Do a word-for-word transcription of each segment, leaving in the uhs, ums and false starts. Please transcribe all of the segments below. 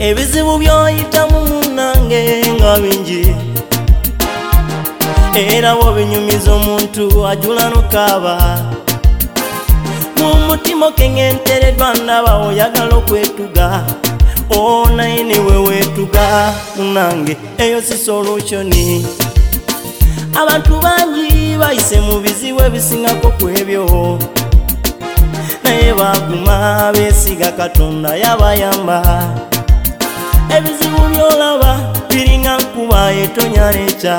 ebizibu byoyitamu munange nga bingi era bwobinyumiza omuntu ajula nokaba mu mutima kengenteredwa ndaba oyagala okwetuga onaine wewetuga munange eyo si solutioni abantu bangi bayise mu bizibu ebisingako kwebyo naye baguma besiga Katonda yabayamba ebizibu byolaba biringa nkuba etonya neca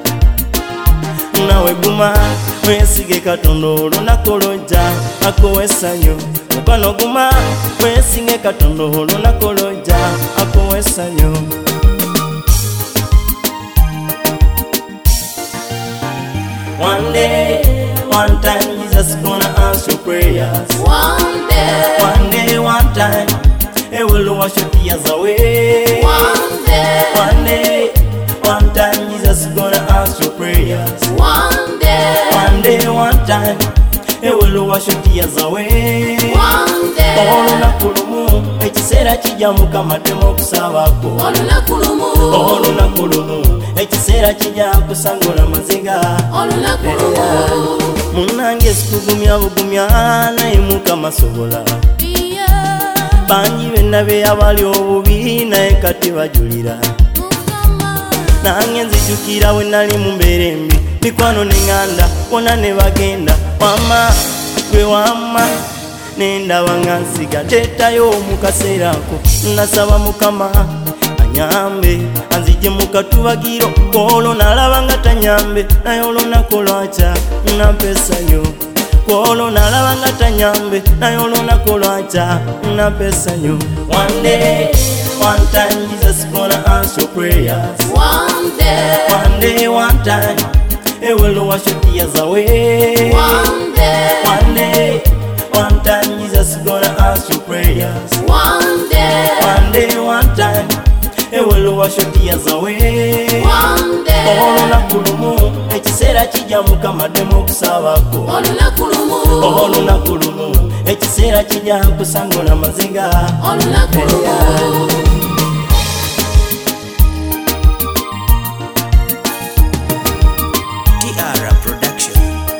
nawe guma wesige Katonda olunaku lojja akowa essanyu mukwano guma wesige Katonda olunaku lojja akowa essanyu One day, one time, Jesus gonna answer prayers. One day, One day, one time, He will wash your tears away. one day, One day, one time, Jesus gonna answer prayers. one day, One day, one time, He will wash your tears away. one day, Olunaku lumu, ekiseera kijja Mukama tema okusabako. olunaku lumu, Olunaku lumu, ekiseera kijja kusangula maziga. olunaku lumu, Munange sikugumya bugumya naye Mukama sobola. yeah, Bangi bennabe abali obubi naye kati bajulira. Mukama, Nange nzijukira bwe nali mu mbeera embi mikwano neŋŋanda wonna ne bagenda wama gwe wama nendaba nga nsiga teetayo mu kaseera ako nasaba Mukama anyambe anzije mu katubagiro olwo nalaba nga tanyambe naye olunaku lwakya nampa essanyu olwo nalaba nga tanyambe naye olunaku lwakya nampa essanyu One day, one time Jesus gonna answer prayers. one day, One day, one time, He will wash your tears away. one day, One day, one time, Jesus gonna answer prayers. one day, One day, one time, He will wash your tears away. one day, Olunaku lumu, ekiseera kijja Mukama tema okusabako. olunaku lumu, Olunaku lumu, ekiseera kijja kusangula maziga. olunaku lumu. Tiara Production.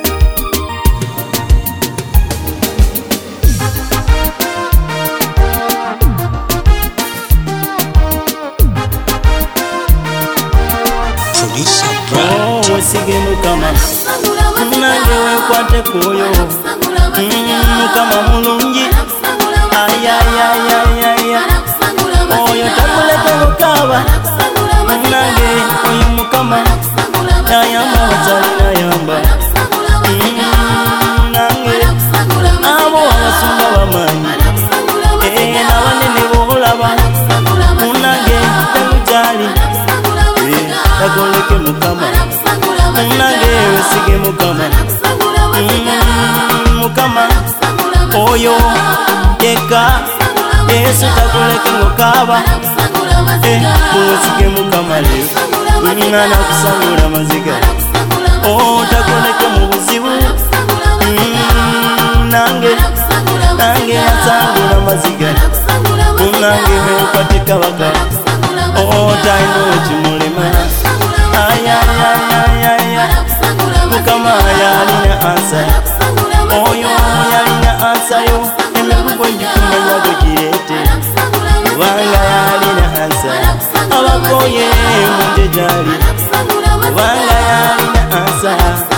Producer Brad. Oh, wesige Mukama, Anakusangula maziga, nange wenkwate kuyo. anakusangula maziga, Mukama mulungi, anakusangula maziga, ayayayayaya. anakusangula Oyo maziga, takuleka lukaba, anakusangula maziga, nange oyo Mukama anakusangula maziga, yayamba bakyalina yamba. anakusangula maziga, Nange anakusangula maziga, abo abasumba bamanyi, anakusangula eh, maziga, n'abanene b'olaba, anakusangula maziga, munange temukyali, anakusangula eh, maziga, takoleke Mukama, anakusangula maziga, munange wesige Mukama, anakusangula maziga, Mm, Mukama anakusangula maziga, oyo yekka, Yesu takoleke ng'okaaba, anakusangula eh, maziga, wesige Mukama leero, Mm, anakusangula maziga, oh, takoleke mu buzibu, Mm, nange nange yansangula maziga, munange wenkwate kabaka, oh, talina ekimulema, ayayayayaya, Mukama yalina ansa, oyo yalina ansayo, emigugu egikumanya gwe gireete, kubanga yalina ansa, abakoye munje gyali, kubanga yalina ansa.